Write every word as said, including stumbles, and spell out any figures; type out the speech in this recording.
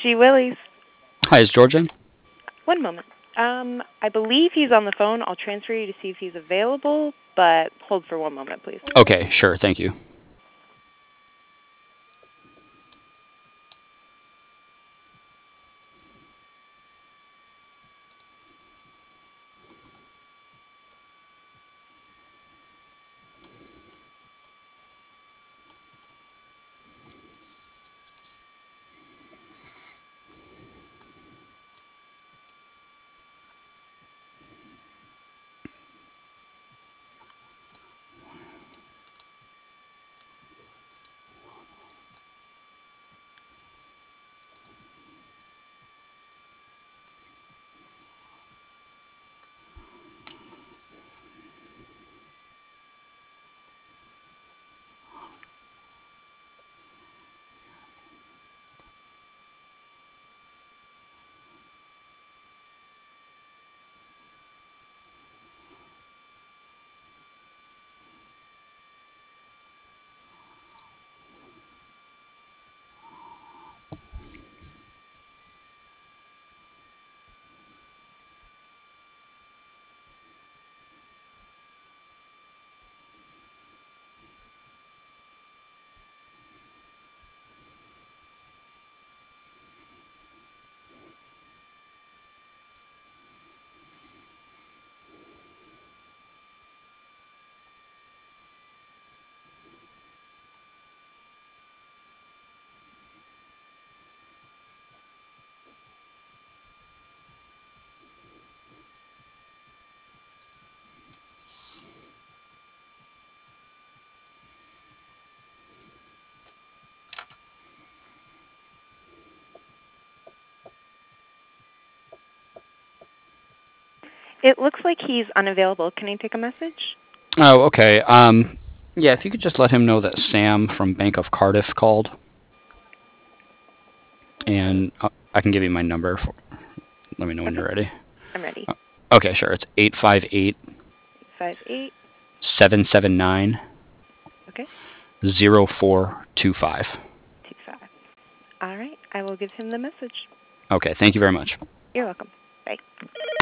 Gee Willies. Hi, is George in? One moment. Um, I believe he's on the phone. I'll transfer you to see if he's available, but hold for one moment, please. Okay, sure, thank you. It looks like he's unavailable. Can I take a message? Oh, okay. Um, yeah, if you could just let him know that Sam from Bank of Cardiff called, and uh, I can give you my number. For, let me know when Okay, you're ready. I'm ready. Uh, okay, sure. It's eight five eight, Five eight. seven seven nine, Okay, zero four two five. two five. All right, I will give him the message. Okay, thank you very much. You're welcome. Bye.